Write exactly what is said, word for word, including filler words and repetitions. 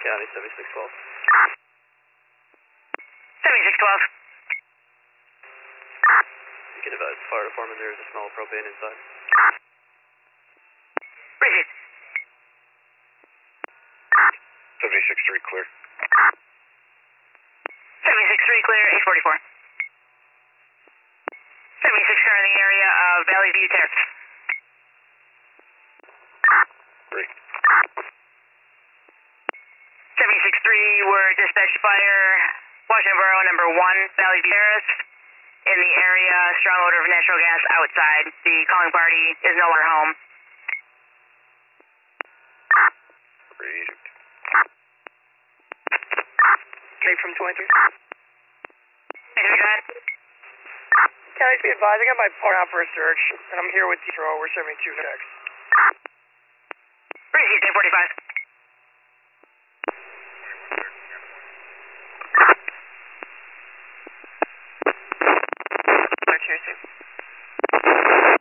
County seventy-six twelve. seventy-six twelve. You can advise the fire department there is a smell of propane inside. Appreciate. seventy-six three clear. seventy-six three clear, eight forty-four. seventy-six are in the area of Valley View Terrace. Three. seventy-six three were dispatched fire, Washington Borough number one, Valley View Terrace. In the area, strong odor of natural gas outside. The calling party is no longer home. Read. Take from twenty-three. Hey, go ahead. County, be advised, I got my phone out for a search, and I'm here with T-Throw over seventy-two next. Appreciate eight forty-five.